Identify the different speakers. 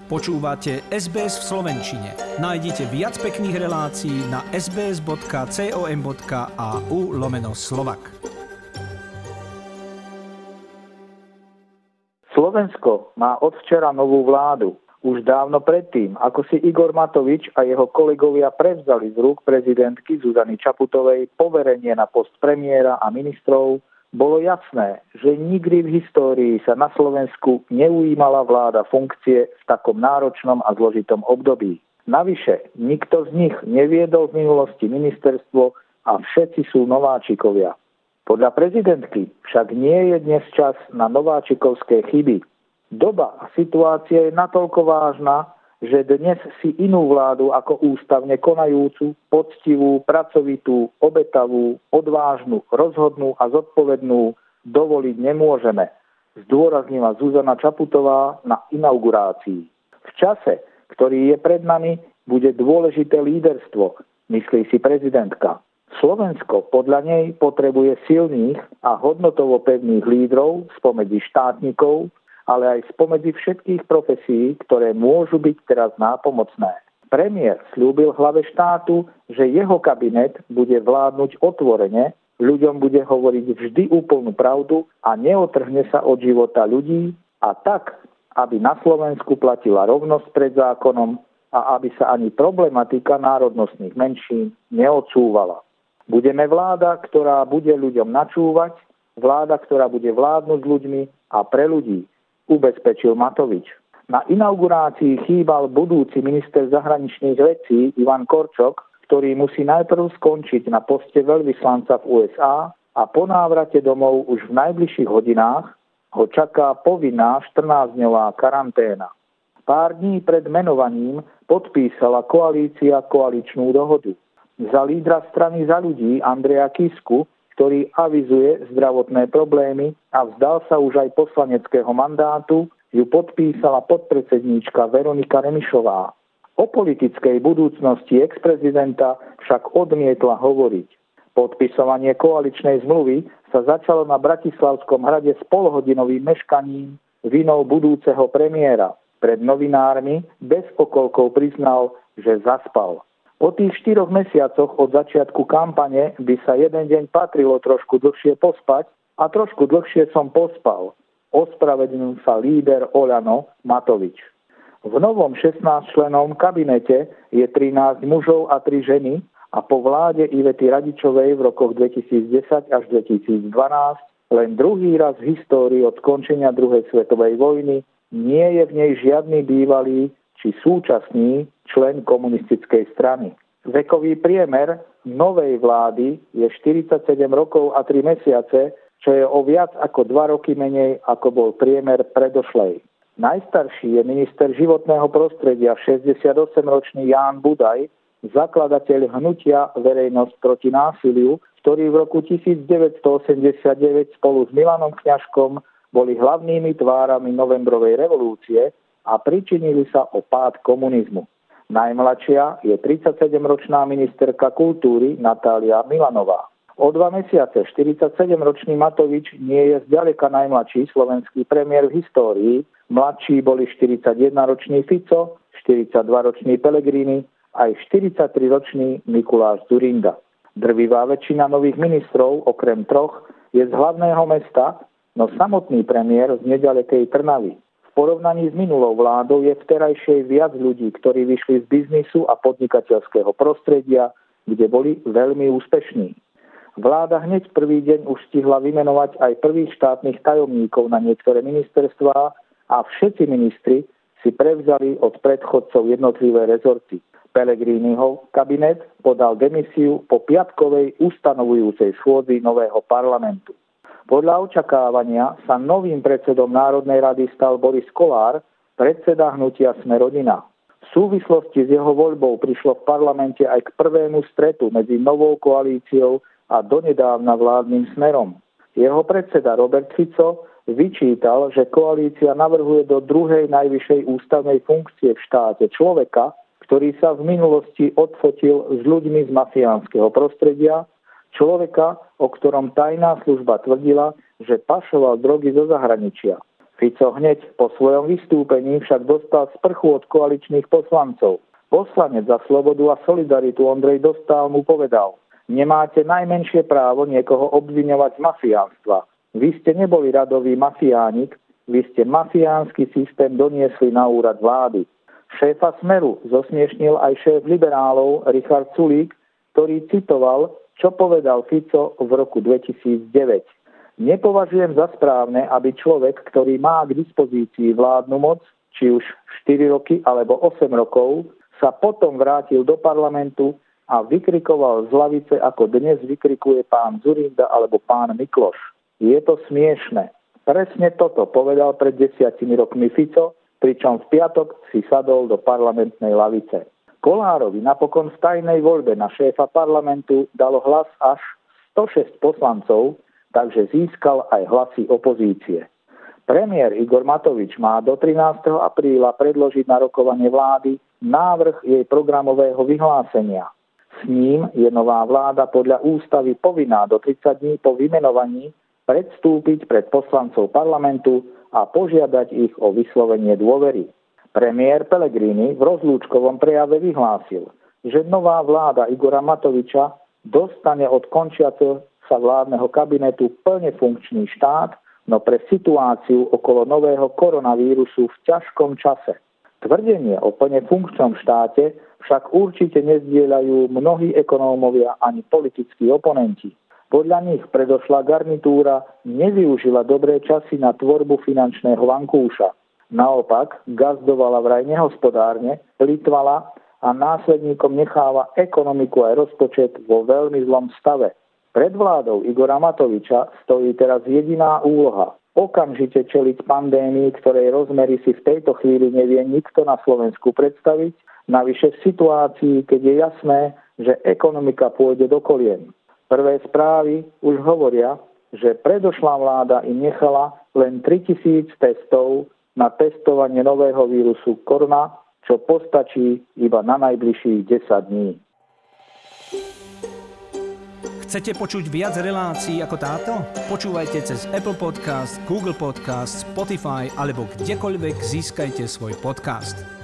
Speaker 1: Počúvate SBS v slovenčine. Nájdite viac pekných relácií na sbs.com.au/slovak.
Speaker 2: Slovensko má od včera novú vládu. Už dávno predtým, ako si Igor Matovič a jeho kolegovia prevzali z rúk prezidentky Zuzany Čaputovej poverenie na post premiéra a ministrov, bolo jasné, že nikdy v histórii sa na Slovensku neujímala vláda funkcie v takom náročnom a zložitom období. Navyše, nikto z nich neviedol v minulosti ministerstvo a všetci sú nováčikovia. Podľa prezidentky však nie je dnes čas na nováčikovské chyby. Doba a situácia je natoľko vážna, že dnes si inú vládu ako ústavne konajúcu, poctivú, pracovitú, obetavú, odvážnu, rozhodnú a zodpovednú dovoliť nemôžeme, zdôraznila Zuzana Čaputová na inaugurácii. V čase, ktorý je pred nami, bude dôležité líderstvo, myslí si prezidentka. Slovensko podľa nej potrebuje silných a hodnotovo pevných lídrov spomedzi štátnikov, ale aj spomedzi všetkých profesí, ktoré môžu byť teraz nápomocné. Premiér sľúbil hlave štátu, že jeho kabinet bude vládnuť otvorene, ľuďom bude hovoriť vždy úplnú pravdu a neotrhne sa od života ľudí a tak, aby na Slovensku platila rovnosť pred zákonom a aby sa ani problematika národnostných menšín neodsúvala. Budeme vláda, ktorá bude ľuďom načúvať, vláda, ktorá bude vládnuť s ľuďmi a pre ľudí, ubezpečil Matovič. Na inaugurácii chýbal budúci minister zahraničných vecí Ivan Korčok, ktorý musí najprv skončiť na poste veľvyslanca v USA a po návrate domov už v najbližších hodinách ho čaká povinná 14-dňová karanténa. Pár dní pred menovaním podpísala koalícia koaličnú dohodu. Za lídra strany Za ľudí Andreja Kisku, ktorý avizuje zdravotné problémy a vzdal sa už aj poslaneckého mandátu, ju podpísala podpredsedníčka Veronika Remišová. O politickej budúcnosti ex-prezidenta však odmietla hovoriť. Podpisovanie koaličnej zmluvy sa začalo na Bratislavskom hrade s polhodinovým meškaním vinou budúceho premiéra. Pred novinármi bez okolkov priznal, že zaspal. Po tých 4 mesiacoch od začiatku kampane by sa jeden deň patrilo trošku dlhšie pospať a trošku dlhšie som pospal. Ospravedlnil sa líder Oľano Matovič. V novom 16-člennom kabinete je 13 mužov a 3 ženy a po vláde Ivety Radičovej v rokoch 2010 až 2012 len druhý raz v histórii od skončenia druhej svetovej vojny nie je v nej žiadny bývalý či súčasný člen komunistickej strany. Vekový priemer novej vlády je 47 rokov a 3 mesiace, čo je o viac ako 2 roky menej, ako bol priemer predošlej. Najstarší je minister životného prostredia 68-ročný Ján Budaj, zakladateľ hnutia Verejnosť proti násiliu, ktorý v roku 1989 spolu s Milanom Kňažkom boli hlavnými tvárami novembrovej revolúcie a pričinili sa o pád komunizmu. Najmladšia je 37-ročná ministerka kultúry Natália Milanová. O 2 mesiace 47-ročný Matovič nie je zďaleka najmladší slovenský premiér v histórii. Mladší boli 41-ročný Fico, 42-ročný Pellegrini aj 43-ročný Mikuláš Dzurinda. Drvivá väčšina nových ministrov, okrem 3, je z hlavného mesta, no samotný premiér z neďalekej Trnavy. V porovnaní s minulou vládou je vterajšej viac ľudí, ktorí vyšli z biznisu a podnikateľského prostredia, kde boli veľmi úspešní. Vláda hneď prvý deň už stihla vymenovať aj prvých štátnych tajomníkov na niektoré ministerstvá a všetci ministri si prevzali od predchodcov jednotlivé rezorty. Pellegriniho kabinet podal demisiu po piatkovej ustanovujúcej schôdzi nového parlamentu. Podľa očakávania sa novým predsedom Národnej rady stal Boris Kollár, predseda hnutia Sme rodina. V súvislosti s jeho voľbou prišlo v parlamente aj k prvému stretu medzi novou koalíciou a donedávna vládnym Smerom. Jeho predseda Robert Fico vyčítal, že koalícia navrhuje do druhej najvyššej ústavnej funkcie v štáte človeka, ktorý sa v minulosti odfotil s ľuďmi z mafiánskeho prostredia, človeka, o ktorom tajná služba tvrdila, že pašoval drogy zo zahraničia. Fico hneď po svojom vystúpení však dostal sprchu od koaličných poslancov. Poslanec za slobodu a solidaritu Ondrej Dostál mu povedal: nemáte najmenšie právo niekoho obviňovať z mafiánstva. Vy ste neboli radový mafiánik, vy ste mafiánsky systém doniesli na úrad vlády. Šéfa Smeru zosmiešnil aj šéf liberálov Richard Sulík, ktorý citoval, čo povedal Fico v roku 2009. Nepovažujem za správne, aby človek, ktorý má k dispozícii vládnu moc, či už 4 roky alebo 8 rokov, sa potom vrátil do parlamentu a vykrikoval z lavice, ako dnes vykrikuje pán Dzurinda alebo pán Mikloš. Je to smiešne. Presne toto povedal pred 10 rokmi Fico, pričom v piatok si sadol do parlamentnej lavice. Kollárovi napokon v tajnej voľbe na šéfa parlamentu dalo hlas až 106 poslancov, takže získal aj hlasy opozície. Premiér Igor Matovič má do 13. apríla predložiť na rokovanie vlády návrh jej programového vyhlásenia. S ním je nová vláda podľa ústavy povinná do 30 dní po vymenovaní predstúpiť pred poslancov parlamentu a požiadať ich o vyslovenie dôvery. Premiér Pellegrini v rozlúčkovom prejave vyhlásil, že nová vláda Igora Matoviča dostane od končiaceho sa vládneho kabinetu plne funkčný štát, no pre situáciu okolo nového koronavírusu v ťažkom čase. Tvrdenie o plne funkčnom štáte však určite nezdieľajú mnohí ekonómovia ani politickí oponenti. Podľa nich predošlá garnitúra nevyužila dobré časy na tvorbu finančného vankúša. Naopak, gazdovala vraj nehospodárne, plýtvala a následníkom necháva ekonomiku aj rozpočet vo veľmi zlom stave. Pred vládou Igora Matoviča stojí teraz jediná úloha: okamžite čeliť pandémii, ktorej rozmery si v tejto chvíli nevie nikto na Slovensku predstaviť, navyše v situácii, keď je jasné, že ekonomika pôjde do kolien. Prvé správy už hovoria, že predošlá vláda im nechala len 3000 testov na testovanie nového vírusu korona, čo postačí iba na najbližších 10 dní.
Speaker 1: Chcete počuť viac relácií ako táto? Počúvajte cez Apple Podcast, Google Podcast, Spotify alebo kdekoľvek získajte svoj podcast.